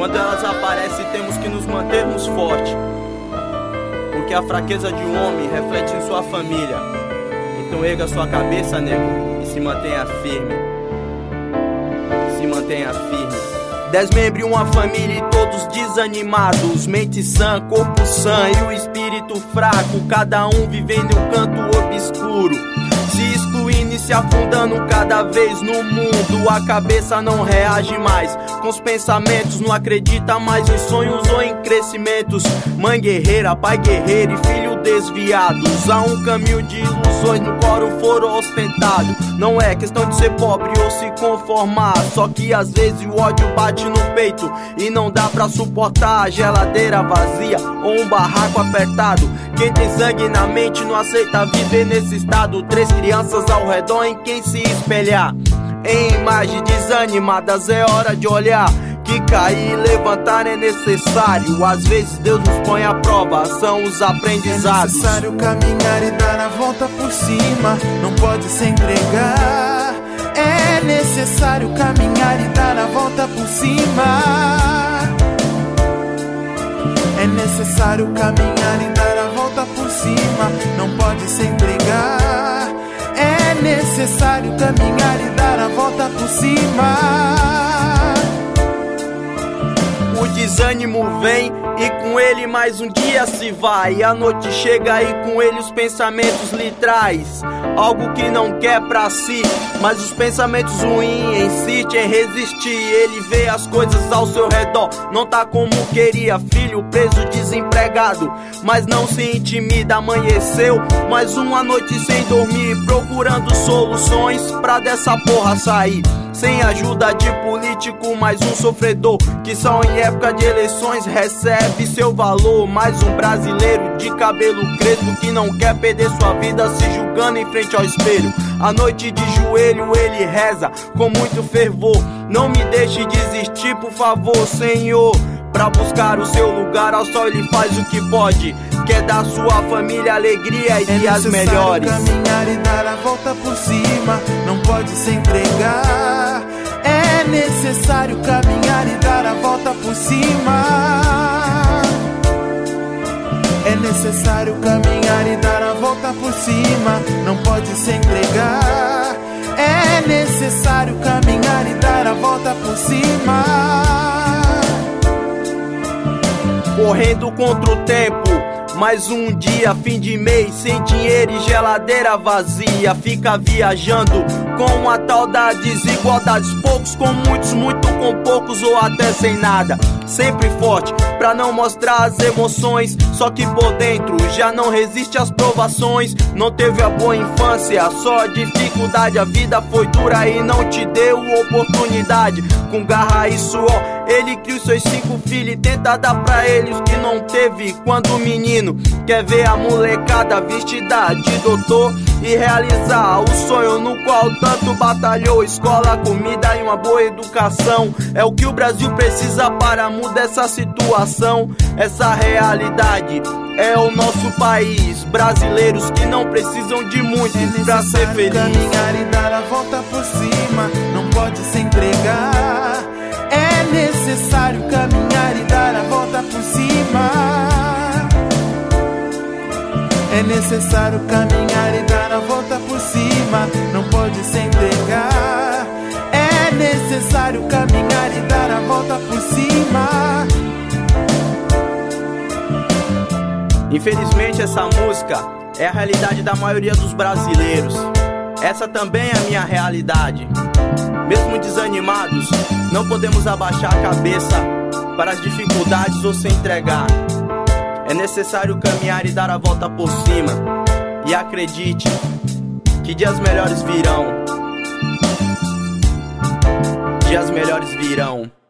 Quando elas aparecem, temos que nos mantermos fortes, porque a fraqueza de um homem reflete em sua família. Então erga sua cabeça, nego, e se mantenha firme. Se mantenha firme. 10 membros e uma família e todos desanimados, mente sã, corpo sã e o espírito fraco, cada um vivendo em um canto obscuro, se excluindo e se afundando cada vez no mundo. A cabeça não reage mais com os pensamentos, não acredita mais em sonhos ou em crescimentos. Mãe guerreira, pai guerreiro e filho desviados, há um caminho de ilusões no qual o foro ostentado. Não é questão de ser pobre ou se conformar, só que às vezes o ódio bate no peito e não dá pra suportar a geladeira vazia ou um barraco apertado. Quem tem sangue na mente não aceita viver nesse estado. 3 crianças ao redor em quem se espelhar. Em imagens desanimadas é hora de olhar que cair e levantar é necessário. Às vezes Deus nos põe à prova, são os aprendizados. É necessário caminhar e dar a volta por cima, não pode se entregar. É necessário caminhar e dar a volta por cima. É necessário caminhar e dar a volta por cima, não pode se entregar. É necessário caminhar e dar a volta por cima. O desânimo vem e com ele mais um dia se vai. A noite chega e com ele os pensamentos lhe traz algo que não quer pra si, mas os pensamentos ruins insistem em resistir. Ele vê as coisas ao seu redor, não tá como queria. Filho preso, desempregado, mas não se intimida. Amanheceu mais uma noite sem dormir, procurando soluções pra dessa porra sair. Sem ajuda de político, mais um sofredor que só em época de eleições recebe seu valor. Mais um brasileiro de cabelo crespo que não quer perder sua vida se julgando em frente ao espelho. À noite de joelho ele reza com muito fervor: não me deixe desistir, por favor, Senhor. Pra buscar o seu lugar ao sol ele faz o que pode, quer dar sua família alegria e dias melhores. É necessário caminhar e dar a volta por cima, não pode se entregar. É necessário caminhar e dar a volta por cima. É necessário caminhar e dar a volta por cima, não pode se entregar. É necessário caminhar e dar a volta por cima. Correndo contra o tempo, mais um dia, fim de mês, sem dinheiro e geladeira vazia. Fica viajando com a tal da desigualdade, poucos com muitos, muito com poucos ou até sem nada. Sempre forte pra não mostrar as emoções, só que por dentro já não resiste às provações. Não teve a boa infância, só dificuldade. A vida foi dura e não te deu oportunidade. Com garra e suor ele cria os seus 5 filhos e tenta dar pra eles o que não teve quando menino. Quer ver a molecada vestida de doutor e realizar o sonho no qual tanto batalhou. Escola, comida e uma boa educação é o que o Brasil precisa para mudar essa situação. Essa realidade é o nosso país. Brasileiros que não precisam de muito pra ser feliz. Caminhar e dar a volta por cima, não pode se entregar. É necessário caminhar e dar a volta por cima. É necessário caminhar e dar a volta por cima, não pode se entregar. É necessário caminhar e dar a volta por cima. Infelizmente essa música é a realidade da maioria dos brasileiros. Essa também é a minha realidade. Mesmo desanimados, não podemos abaixar a cabeça para as dificuldades ou se entregar. É necessário caminhar e dar a volta por cima. E acredite que dias melhores virão. Dias melhores virão.